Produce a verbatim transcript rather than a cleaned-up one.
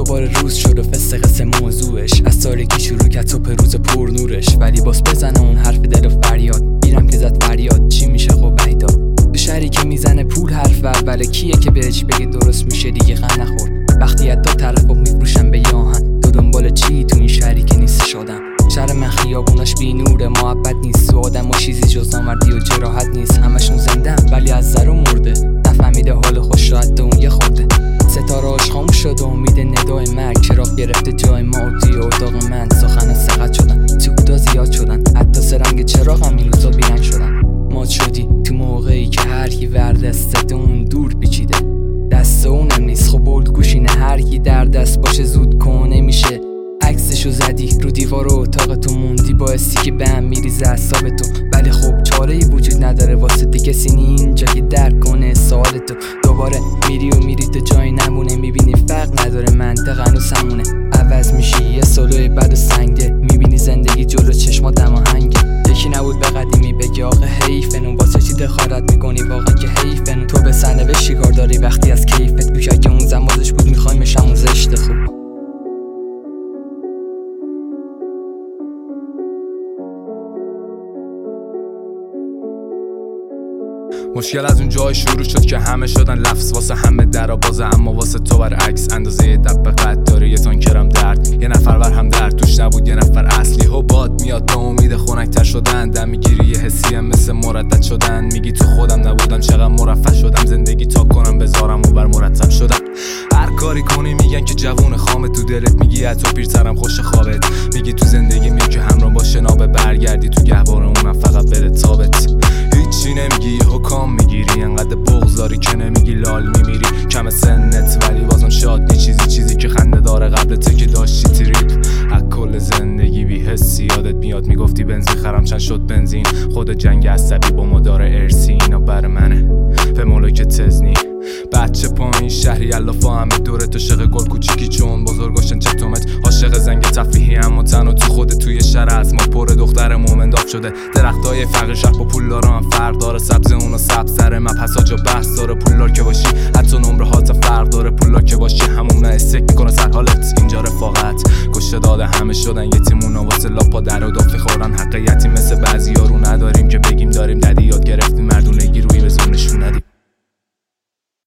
دوباره روز شد و فست قصه موضوعش از تاریکی شروع کرد تا به روز پر نورش. ولی باز بزنه اون حرف دل و فریاد، میرم که زد فریاد چی میشه خب بیدا. تو شهری که میزنه پول حرف اول کیه که بهش بگه درست میشه دیگه غم نخور. وقتی از دو طرفو میفروشن به یاهن، تو دنبال چی تو این شهری که نیست شدم. شهر من خیابوناش بی نوره، محبت نیست و آدم و چیزی جز نامردی و جراحت نیست. همشون زندن ولی از زر و مرده، نفهمیده حال خوش را حتی اون یه خورده. ستاره‌اش خاموش شد و امید ندای مرگ چراغ گرفته جای ما و توی اتاق من. سخن سقط شدن، سکوتا زیاد شدن، حتی سرنگ چراغ هم این روزا بیرنگ شدن. مات شدی تو موقعی که هر کی ور دستت اون دور پیچیده، دست اونم نیست خب الگوشی نه هر کی در دست باشه زود کنه میشه. عکسشو زدی رو دیوار و اتاق تو موندی باعثی که به هم میریزه اعصاب تو. ولی خب چاره ای وجود نداره واسه دی کسی نی اینجا که درک کنه سوال تو. دوباره میری و میری تو جایی نمونه، میبینی فرق نداره منطق هنوز همونه. عوض میشی یه سولوی بد و سنگه، میبینی زندگی جلو چشما دم آهنگه. یکی نبود به قدیمی بگی آقا حیفنون واسه چی دخالت میکنی واقعا که حیفنون. تو به سرنوشت چیکار داری وقتی از کیفت میگی که اون زمازش بود میخوایمش همون زشته. خوب مشکل از اون جای شروع شد که همه شدن لفظ واسه همه درا بازه، اما واسه تو برعکس. اندازه دب قد داره یه تانکرم درد، یه نفر بر هم درد توش نبود یه نفر اصلی. و باد میاد با امید خنک‌تر شدن، دم میگیری یه حسی هم مثل مردد شدن. میگی تو خودم نبودم چقدر مرفه شدم، زندگی تا کنم بذارم و بر مرتب شدم. هر کاری کنی میگن که جوون خامه، تو دلت میگی از تو پیرترم خوش خوابت. میگی تو زندگی میگی که همراه با شنابه برگردی تو گهواره اونم فقط بده تابت. هیچی نمیگی حکام میگیری، انقدر بغضاری که نمیگی لال میمیری. کم سنت ولی بازم شاد نی، چیزی چیزی که خنده داره قبلته که داشتی تریپ. از کل زندگی بی حسی یادت میاد میگفتی بنزین خرم چند شد بنزین. خود جنگ عصبی با مدار ارسی اینا بر منه به ملک تزنی. بچه پایین شهری علافا همه دوره تو شق گل کوچیکی چون بزرگاشن چتومت. عاشق زنگ تفریحی اما تنها تو خود توی شهر از ما پر دختر مومن داف شده. درختای فقر شهر با پولدارا هم فرق داره، سبز اونا سبز سر مبحثا جا بحث داره. پولدار که باشی حتی نمره هات فرق داره، پولدار که باشی همون نه استک میکنه سر حالت. اینجا رفاقت کشته داده همه شدن یتیمونا واسه لاپا در و دافی خورن. حق یتیم مثل بعضی ها رو نداریم که بگیم داریم، ددی یاد گرفتیم مردونگی روی به زور نشون ندیم.